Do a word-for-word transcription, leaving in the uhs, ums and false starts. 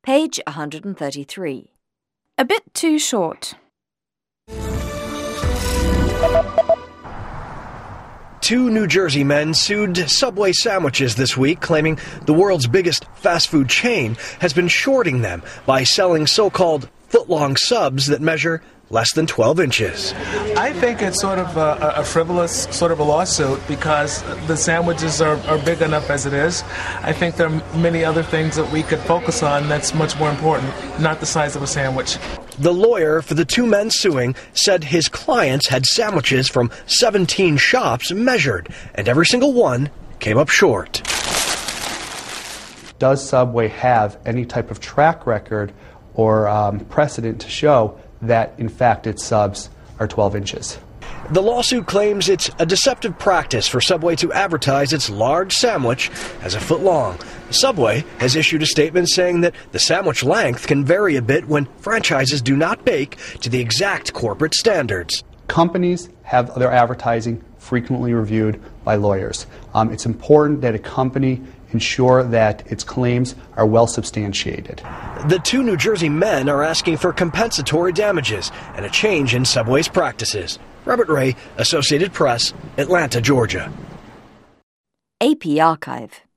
Page one hundred thirty-three. A bit too short. Two New Jersey men sued Subway sandwiches this week, claiming the world's biggest fast food chain has been shorting them by selling so-called foot-long subs that measure less than twelve inches. I think it's sort of a, a frivolous sort of a lawsuit because the sandwiches are, are big enough as it is. I think there are many other things that we could focus on that's much more important, not the size of a sandwich. The lawyer for the two men suing said his clients had sandwiches from seventeen shops measured, and every single one came up short. Does Subway have any type of track record or um, precedent to show that, in fact, its subs are twelve inches? The lawsuit claims it's a deceptive practice for Subway to advertise its large sandwich as a foot long. Subway has issued a statement saying that the sandwich length can vary a bit when franchises do not bake to the exact corporate standards. Companies have their advertising frequently reviewed by lawyers. Um, it's important that a company ensure that its claims are well substantiated. The two New Jersey men are asking for compensatory damages and a change in Subway's practices. Robert Ray, Associated Press, Atlanta, Georgia. A P Archive.